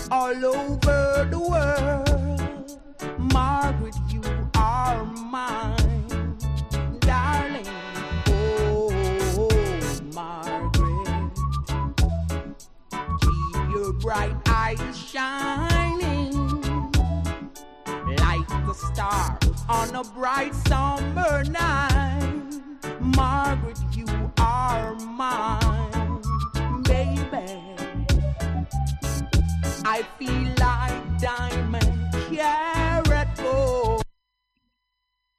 all over the world. Margaret, you are mine, darling. Oh, Margaret, keep your bright eyes shining like the star on a bright summer night. Margaret, you are mine, baby. I feel